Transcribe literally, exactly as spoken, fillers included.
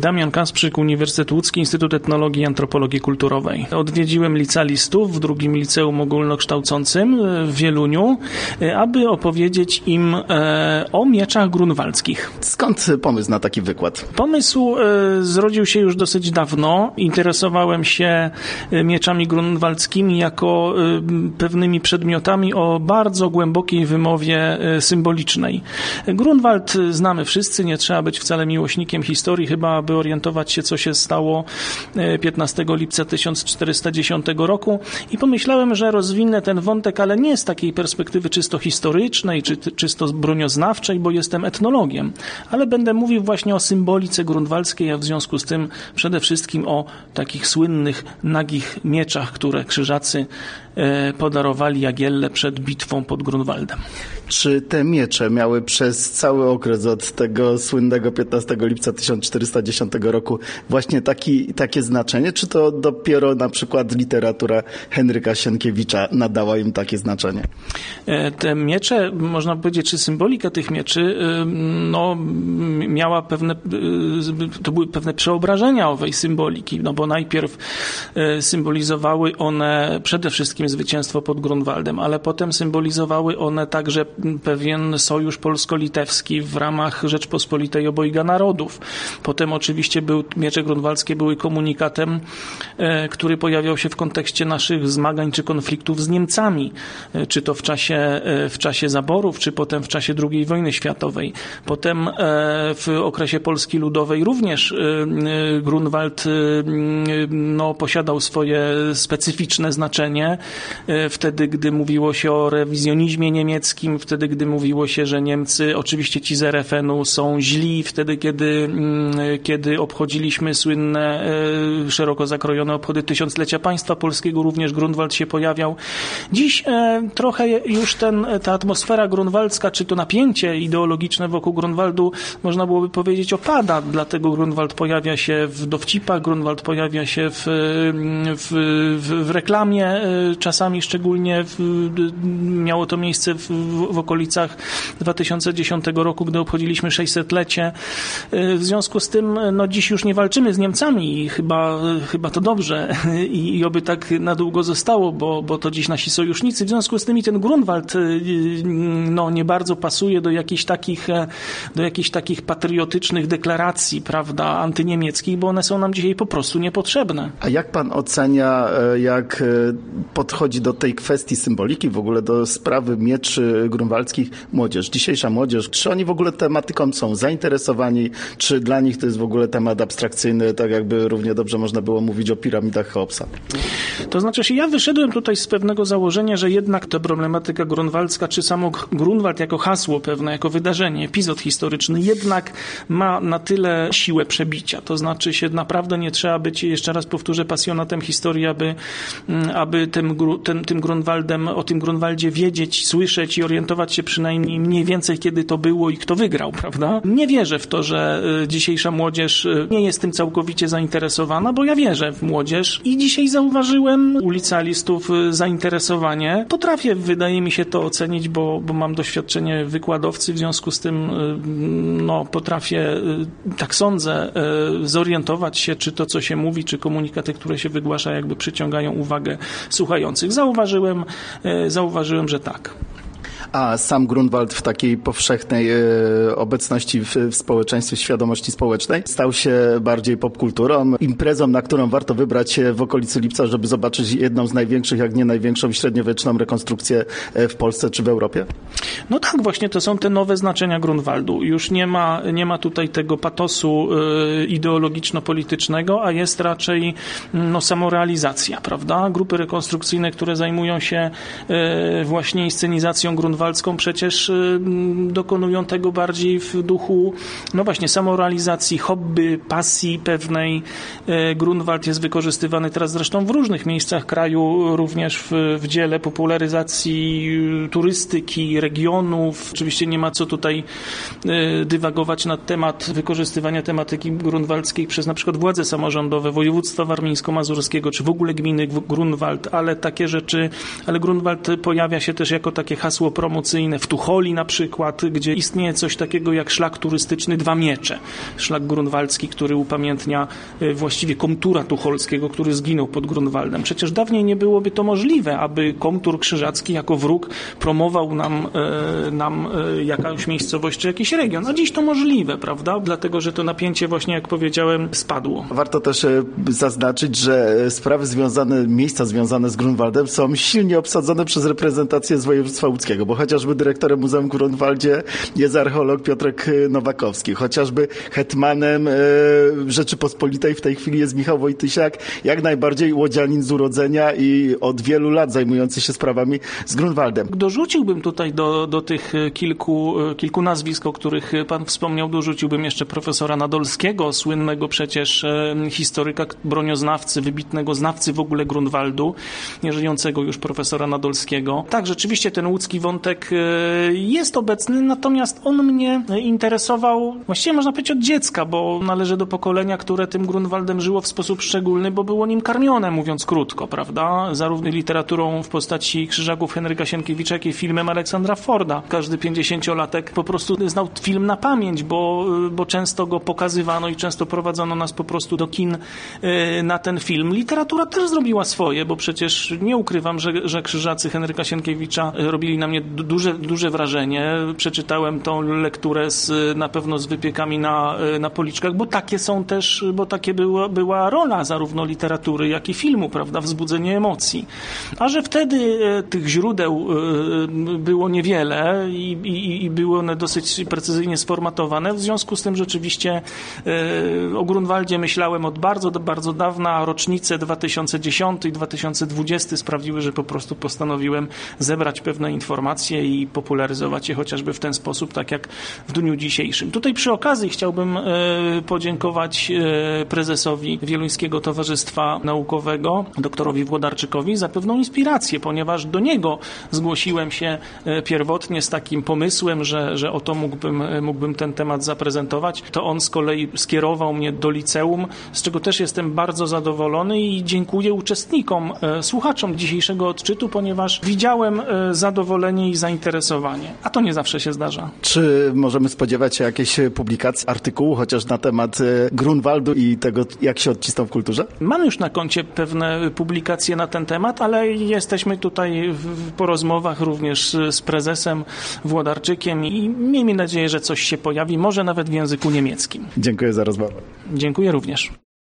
Damian Kasprzyk, Uniwersytet Łódzki, Instytut Etnologii i Antropologii Kulturowej. Odwiedziłem licealistów w drugim liceum ogólnokształcącym w Wieluniu, aby opowiedzieć im o mieczach grunwaldzkich. Skąd pomysł na taki wykład? Pomysł zrodził się już dosyć dawno. Interesowałem się mieczami grunwaldzkimi jako pewnymi przedmiotami o bardzo głębokiej wymowie symbolicznej. Grunwald znamy wszyscy, nie trzeba być wcale miłośnikiem historii, chyba aby orientować się, co się stało piętnastego lipca tysiąc czterysta dziesiątego roku i pomyślałem, że rozwinę ten wątek, ale nie z takiej perspektywy czysto historycznej, czy czysto bronioznawczej, bo jestem etnologiem, ale będę mówił właśnie o symbolice grunwaldzkiej, a w związku z tym przede wszystkim o takich słynnych, nagich mieczach, które krzyżacy podarowali Jagielle przed bitwą pod Grunwaldem. Czy te miecze miały przez cały okres od tego słynnego piętnastego lipca tysiąc czterysta dziesiątego roku właśnie taki, takie znaczenie, czy to dopiero na przykład literatura Henryka Sienkiewicza nadała im takie znaczenie? Te miecze, można powiedzieć, czy symbolika tych mieczy, no, miała pewne, to były pewne przeobrażenia owej symboliki, no bo najpierw symbolizowały one przede wszystkim zwycięstwo pod Grunwaldem, ale potem symbolizowały one także pewien sojusz polsko-litewski w ramach Rzeczpospolitej Obojga Narodów. Potem oczywiście był, miecze grunwaldzkie były komunikatem, e, który pojawiał się w kontekście naszych zmagań czy konfliktów z Niemcami, e, czy to w czasie, e, w czasie zaborów, czy potem w czasie drugiej wojny światowej. Potem e, w okresie Polski Ludowej również e, e, Grunwald e, no, posiadał swoje specyficzne znaczenie. E, wtedy, gdy mówiło się o rewizjonizmie niemieckim, wtedy, gdy mówiło się, że Niemcy, oczywiście ci z er ef en u są źli, wtedy, kiedy, kiedy obchodziliśmy słynne, szeroko zakrojone obchody tysiąclecia państwa polskiego, również Grunwald się pojawiał. Dziś e, trochę już ten, ta atmosfera grunwaldzka, czy to napięcie ideologiczne wokół Grunwaldu, można byłoby powiedzieć, opada, dlatego Grunwald pojawia się w dowcipach, Grunwald pojawia się w, w, w, w reklamie, czasami szczególnie w, miało to miejsce w, w okolicach dwa tysiące dziesiątego roku, gdy obchodziliśmy sześćsetlecie. W związku z tym, no dziś już nie walczymy z Niemcami i chyba, chyba to dobrze i, i oby tak na długo zostało, bo, bo to dziś nasi sojusznicy. W związku z tym i ten Grunwald no, nie bardzo pasuje do jakichś takich, do jakichś takich patriotycznych deklaracji, prawda, antyniemieckich, bo one są nam dzisiaj po prostu niepotrzebne. A jak pan ocenia, jak podchodzi do tej kwestii symboliki, w ogóle do sprawy mieczy grunwaldzkich młodzież, dzisiejsza młodzież? Czy oni w ogóle tematyką są zainteresowani? Czy dla nich to jest w ogóle temat abstrakcyjny, tak jakby równie dobrze można było mówić o piramidach Cheopsa? To znaczy się, ja wyszedłem tutaj z pewnego założenia, że jednak ta problematyka grunwaldzka, czy samo Grunwald jako hasło pewne, jako wydarzenie, epizod historyczny, jednak ma na tyle siłę przebicia. To znaczy się, naprawdę nie trzeba być, jeszcze raz powtórzę, pasjonatem historii, aby, aby tym, tym, tym Grunwaldem, o tym Grunwaldzie wiedzieć, słyszeć i orientować się przynajmniej mniej więcej, kiedy to było i kto wygrał, prawda? Nie wierzę w to, że dzisiejsza młodzież nie jest tym całkowicie zainteresowana, bo ja wierzę w młodzież i dzisiaj zauważyłem u licealistów zainteresowanie. Potrafię, wydaje mi się, to ocenić, bo, bo mam doświadczenie wykładowcy, w związku z tym no, potrafię, tak sądzę, zorientować się, czy to, co się mówi, czy komunikaty, które się wygłasza, jakby przyciągają uwagę słuchających. Zauważyłem, zauważyłem, że tak. A sam Grunwald w takiej powszechnej e, obecności w, w społeczeństwie, świadomości społecznej stał się bardziej popkulturą, imprezą, na którą warto wybrać się w okolicy lipca, żeby zobaczyć jedną z największych, jak nie największą średniowieczną rekonstrukcję w Polsce czy w Europie? No tak, właśnie to są te nowe znaczenia Grunwaldu. Już nie ma, nie ma tutaj tego patosu y, ideologiczno-politycznego, a jest raczej no, samorealizacja, prawda? Grupy rekonstrukcyjne, które zajmują się y, właśnie inscenizacją grunwaldzką, przecież y, dokonują tego bardziej w duchu, no właśnie, samorealizacji, hobby, pasji pewnej. Y, Grunwald jest wykorzystywany teraz zresztą w różnych miejscach kraju, również w, w dziele popularyzacji y, turystyki, regionów. Oczywiście nie ma co tutaj y, dywagować na temat wykorzystywania tematyki grunwaldzkiej przez na przykład władze samorządowe województwa warmińsko-mazurskiego, czy w ogóle gminy Grunwald, ale takie rzeczy, ale Grunwald pojawia się też jako takie hasło promocyjne promocyjne, w Tucholi na przykład, gdzie istnieje coś takiego jak szlak turystyczny Dwa Miecze. Szlak grunwaldzki, który upamiętnia właściwie komtura tucholskiego, który zginął pod Grunwaldem. Przecież dawniej nie byłoby to możliwe, aby komtur krzyżacki jako wróg promował nam, e, nam e, jakąś miejscowość czy jakiś region. A dziś to możliwe, prawda? Dlatego, że to napięcie właśnie, jak powiedziałem, spadło. Warto też zaznaczyć, że sprawy związane, miejsca związane z Grunwaldem są silnie obsadzone przez reprezentację z województwa łódzkiego, bo chociażby dyrektorem Muzeum w Grunwaldzie jest archeolog Piotrek Nowakowski, chociażby hetmanem Rzeczypospolitej w tej chwili jest Michał Wojtysiak, jak najbardziej łodzianin z urodzenia i od wielu lat zajmujący się sprawami z Grunwaldem. Dorzuciłbym tutaj do, do tych kilku, kilku nazwisk, o których pan wspomniał, dorzuciłbym jeszcze profesora Nadolskiego, słynnego przecież historyka, bronioznawcy, wybitnego znawcy w ogóle Grunwaldu, nieżyjącego już profesora Nadolskiego. Tak, rzeczywiście ten łódzki wątek jest obecny, natomiast on mnie interesował właściwie można powiedzieć od dziecka, bo należy do pokolenia, które tym Grunwaldem żyło w sposób szczególny, bo było nim karmione, mówiąc krótko, prawda? Zarówno literaturą w postaci Krzyżaków Henryka Sienkiewicza, jak i filmem Aleksandra Forda. Każdy pięćdziesięciolatek po prostu znał film na pamięć, bo, bo często go pokazywano i często prowadzono nas po prostu do kin na ten film. Literatura też zrobiła swoje, bo przecież nie ukrywam, że, że Krzyżacy Henryka Sienkiewicza robili na mnie duże, duże wrażenie. Przeczytałem tą lekturę z, na pewno z wypiekami na, na policzkach, bo takie są też, bo takie była, była rola zarówno literatury, jak i filmu, prawda, wzbudzenie emocji. A że wtedy tych źródeł było niewiele i, i, i były one dosyć precyzyjnie sformatowane, w związku z tym rzeczywiście o Grunwaldzie myślałem od bardzo, bardzo dawna. Rocznice dwa tysiące dziesiąty i dwa tysiące dwudziesty sprawiły, że po prostu postanowiłem zebrać pewne informacje i popularyzować je chociażby w ten sposób, tak jak w dniu dzisiejszym. Tutaj przy okazji chciałbym podziękować prezesowi Wieluńskiego Towarzystwa Naukowego, doktorowi Włodarczykowi, za pewną inspirację, ponieważ do niego zgłosiłem się pierwotnie z takim pomysłem, że, że oto mógłbym, mógłbym ten temat zaprezentować. To on z kolei skierował mnie do liceum, z czego też jestem bardzo zadowolony i dziękuję uczestnikom, słuchaczom dzisiejszego odczytu, ponieważ widziałem zadowolenie i zainteresowanie, a to nie zawsze się zdarza. Czy możemy spodziewać się jakiejś publikacji, artykułu chociaż na temat Grunwaldu i tego, jak się odcisnął w kulturze? Mam już na koncie pewne publikacje na ten temat, ale jesteśmy tutaj w, po rozmowach również z prezesem Włodarczykiem i miejmy nadzieję, że coś się pojawi, może nawet w języku niemieckim. Dziękuję za rozmowę. Dziękuję również.